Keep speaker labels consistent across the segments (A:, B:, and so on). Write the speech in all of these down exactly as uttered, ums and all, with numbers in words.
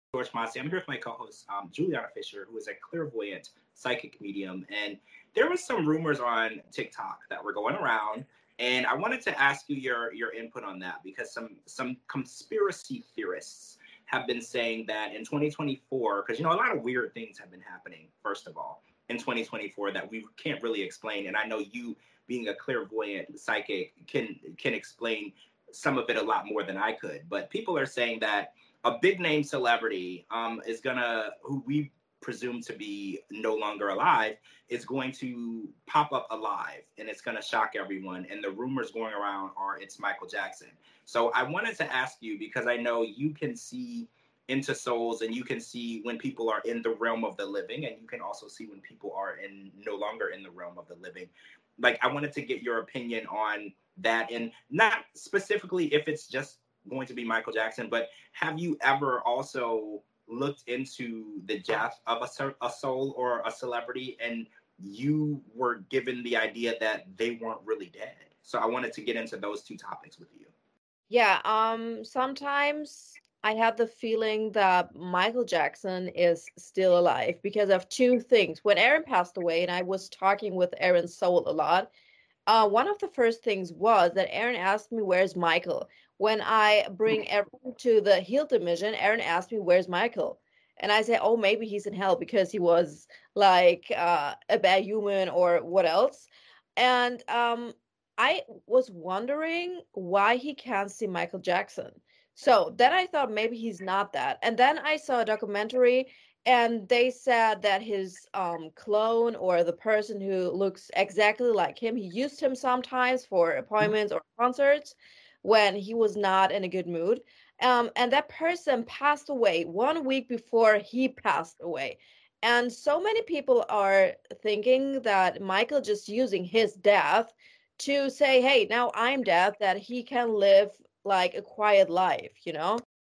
A: George Mossy. I'm here with my co-host, um, Juliana Fisher, who is a clairvoyant psychic medium. And there was some rumors on TikTok that were going around, and I wanted to ask you your your input on that because some some conspiracy theorists have been saying that in twenty twenty-four, because you know a lot of weird things have been happening. First of all, in twenty twenty-four that we can't really explain, and I know you, being a clairvoyant psychic, can can explain some of it a lot more than I could. But people are saying that a big name celebrity um, is gonna, who we presume to be no longer alive, is going to pop up alive, and it's gonna shock everyone. And the rumors going around are it's Michael Jackson. So I wanted to ask you, because I know you can see into souls, and you can see when people are in the realm of the living, and you can also see when people are in no longer in the realm of the living. Like, I wanted to get your opinion on that, and not specifically if it's just going to be Michael Jackson, but have you ever also looked into the death of a, a soul or a celebrity, and you were given the idea that they weren't really dead? So I wanted to get into those two topics with you.
B: Yeah, um, sometimes I have the feeling that Michael Jackson is still alive because of two things. When Aaron passed away, and I was talking with Aaron's soul a lot, uh, one of the first things was that Aaron asked me, "Where's Michael?" When I bring everyone to the Heal Division, Aaron asked me, "Where's Michael?" And I said, "Oh, maybe he's in hell because he was like uh, a bad human or what else." And um, I was wondering why he can't see Michael Jackson. So then I thought maybe he's not that. And then I saw a documentary, and they said that his um, clone, or the person who looks exactly like him, he used him sometimes for appointments or concerts when he was not in a good mood. Um, and that person passed away one week before he passed away. And so many people are thinking that Michael just using his death to say, hey, now I'm dead, that he can live like a quiet life, you know?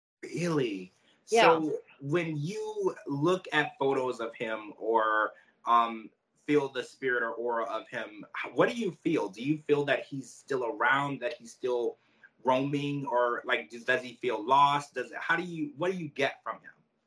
A: Really?
B: Yeah.
A: So when you look at photos of him, or um, feel the spirit or aura of him, what do you feel? Do you feel that he's still around, that he's still roaming, or like does, does he feel lost? Does how do you what do you get from him?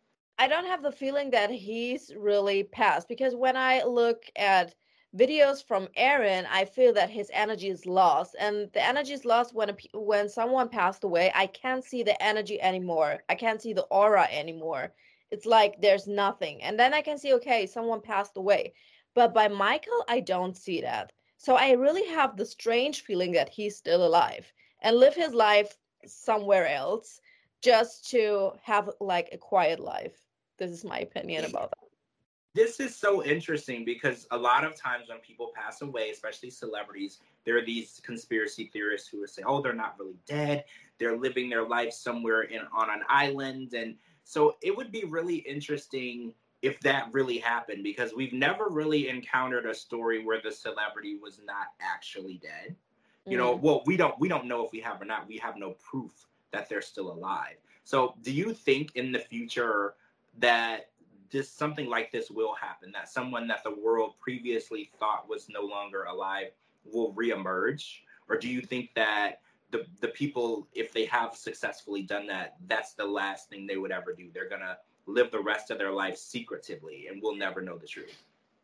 B: I don't have the feeling that he's really passed, because when I look at videos from Aaron, I feel that his energy is lost, and the energy is lost when a, pe- when someone passed away. I can't see the energy anymore. I can't see the aura anymore. It's like there's nothing. And then I can see, okay, someone passed away. But by Michael, I don't see that. So I really have the strange feeling that he's still alive and live his life somewhere else, just to have like a quiet life. This is my opinion about that.
A: This is so interesting because a lot of times when people pass away, especially celebrities, there are these conspiracy theorists who will say, "Oh, they're not really dead. They're living their life somewhere in on an island." And so it would be really interesting if that really happened, because we've never really encountered a story where the celebrity was not actually dead. You know,
B: Mm.
A: well, we don't we don't know if we have or not. We have no proof that they're still alive. So, do you think in the future that this something like this will happen, that someone that the world previously thought was no longer alive will reemerge? Or do you think that the the people, if they have successfully done that, that's the last thing they would ever do? They're gonna live the rest of their life secretively and we'll never know the truth.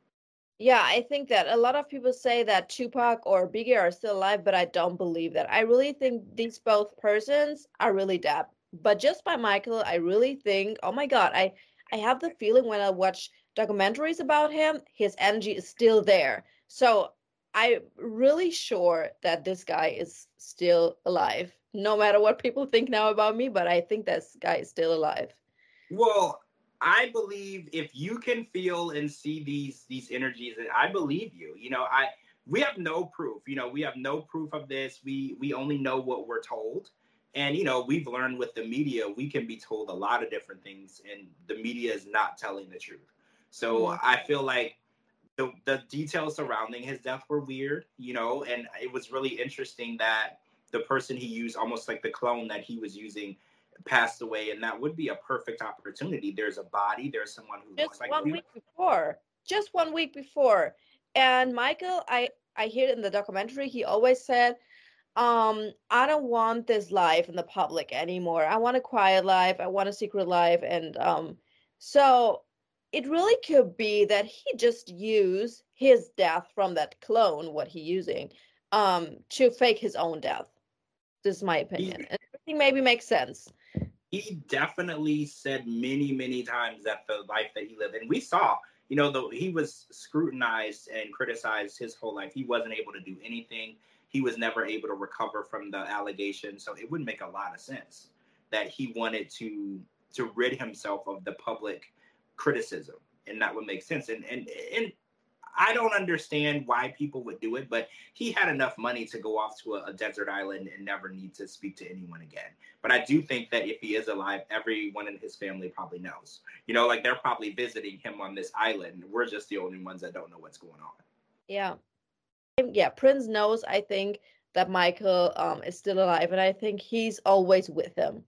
B: Yeah, I think that a lot of people say that Tupac or Biggie are still alive, but I don't believe that. I really think these both persons are really dead. But just by Michael, I really think, oh my God, I I have the feeling when I watch documentaries about him, his energy is still there. So I'm really sure that this guy is still alive, no matter what people think now about me, but I think this guy is still alive.
A: Well, I believe if you can feel and see these these energies, I believe you. You know, I we have no proof. You know, we have no proof of this. We we only know what we're told. And you know, we've learned with the media, we can be told a lot of different things, and the media is not telling the truth. So
B: Mm.
A: I feel like the the details surrounding his death were weird, you know, and it was really interesting that the person he used, almost like the clone that he was using, passed away, and that would be a perfect opportunity. There's a body, there's someone who looks
B: Just
A: like
B: one
A: you.
B: week before. Just one week before. And Michael, I I hear in the documentary, he always said, um, I don't want this life in the public anymore. I want a quiet life. I want a secret life. And um, so it really could be that he just used his death from that clone, what he using, um, to fake his own death. This is my
A: He
B: opinion. And everything maybe makes sense.
A: he definitely said many, many times that the life that he lived, and we saw, you know, though he was scrutinized and criticized his whole life. He wasn't able to do anything. He was never able to recover from the allegation. So it would make a lot of sense that he wanted to to rid himself of the public criticism, and that would make sense. And and and I don't understand why people would do it, but he had enough money to go off to a, a desert island and never need to speak to anyone again. But I do think that if he is alive, everyone in his family probably knows. You know, like they're probably visiting him on this island. We're just the only ones that don't know what's going on.
B: Yeah. Yeah, Prince knows, I think, that Michael um is still alive, and I think he's always with him.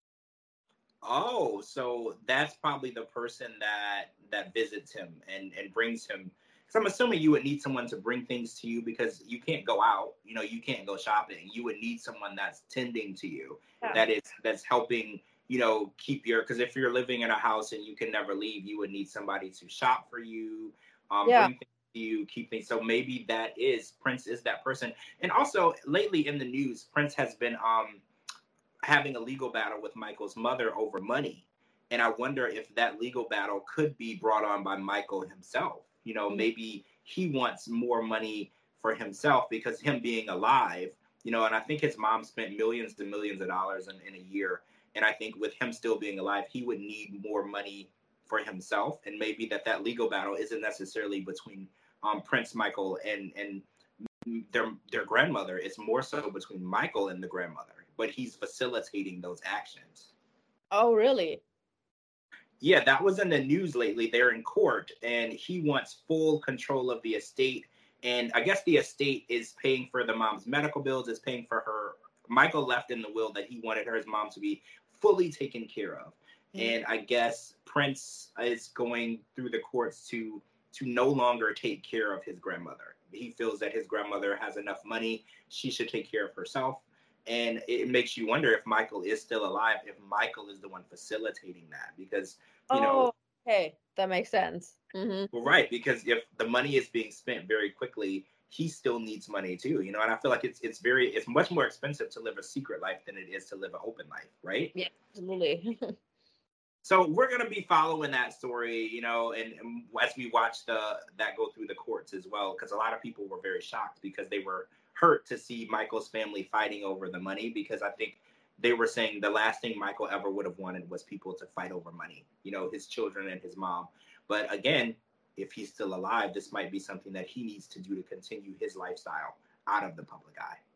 A: Oh, so that's probably the person that that visits him and and brings him. Because I'm assuming you would need someone to bring things to you because you can't go out. You know, you can't go shopping. You would need someone that's tending to you,
B: Yeah.
A: that is that's helping. You know, keep your because if you're living in a house and you can never leave, you would need somebody to shop for you, um,
B: Yeah.
A: bring things to you, keep things. So maybe that is Prince is that person. And also lately in the news, Prince has been um having a legal battle with Michael's mother over money. And I wonder if that legal battle could be brought on by Michael himself. You know,
B: Mhm.
A: maybe he wants more money for himself because him being alive, you know, and I think his mom spent millions and millions of dollars in, in a year. And I think with him still being alive, he would need more money for himself. And maybe that that legal battle isn't necessarily between um, Prince Michael and, and their their grandmother. It's more so between Michael and the grandmother, but he's facilitating those actions.
B: Oh, really?
A: Yeah, that was in the news lately. They're in court, and he wants full control of the estate. And I guess the estate is paying for the mom's medical bills. Is paying for her. Michael left in the will that he wanted her his mom to be fully taken care of.
B: Mhm.
A: And I guess Prince is going through the courts to to no longer take care of his grandmother. He feels that his grandmother has enough money; she should take care of herself. And it makes you wonder if Michael is still alive, if Michael is the one facilitating that, because you know,
B: Oh, okay. That makes sense. Hmm.
A: well, right, because if the money is being spent very quickly, he still needs money too, you know, and I feel like it's it's very it's much more expensive to live a secret life than it is to live an open life, right?
B: Yeah, absolutely.
A: So we're going to be following that story, you know, and, and as we watch the that go through the courts as well, because a lot of people were very shocked because they were hurt to see Michael's family fighting over the money, because I think they were saying the last thing Michael ever would have wanted was people to fight over money, you know, his children and his mom. But again, if he's still alive, this might be something that he needs to do to continue his lifestyle out of the public eye.